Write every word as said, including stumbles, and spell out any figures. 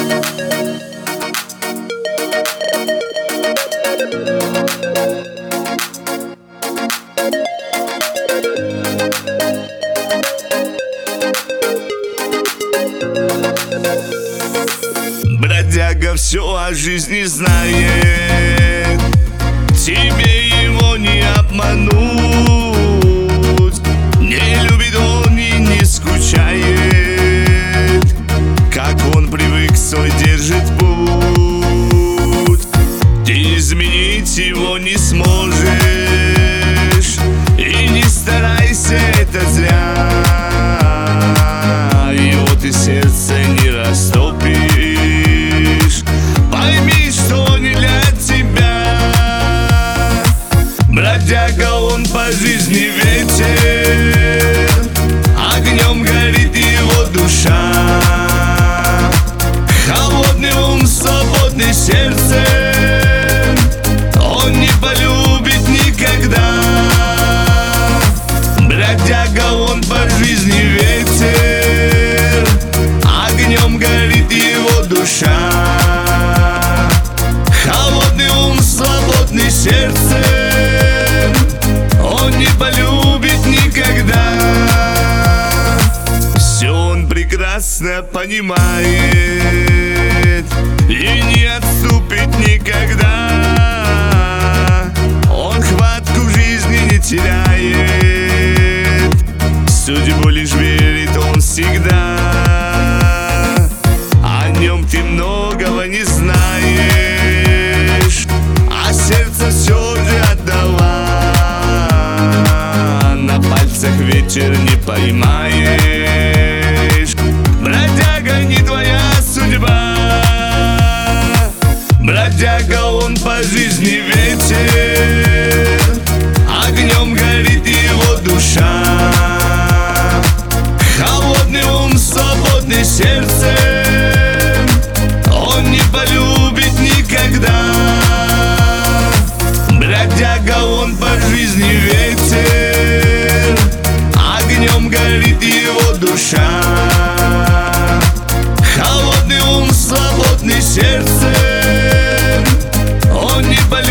Бродяга все о жизни знает, тебе его не обмануть. Не любит он и не скучает, как он привык, свой держит путь. Ты изменить его не сможешь, и не старайся, это зря. Его ты сердце не растопишь, пойми, что не для тебя. Бродяга, он по жизни ветер, огнем горит его душа. Холодный ум, свободный сердце, он не полюбит никогда. Бродяга, он по жизни ветер, огнем горит его душа. Холодный ум, свободный сердце, он не полюбит никогда. Все он прекрасно понимает и не отступит никогда. Он хватку жизни не теряет, судьбу лишь верит он всегда. О нем ты многого не знаешь, а сердце все же отдала. На пальцах ветер не поймаешь, бродяга, не твоя судьба. Бродяга, он по жизни ветер, огнем горит его душа. Холодный ум, свободный сердце, он не полюбит никогда. Бродяга, он по жизни ветер, огнем горит его душа. Холодный ум, свободный сердце, он не полюбит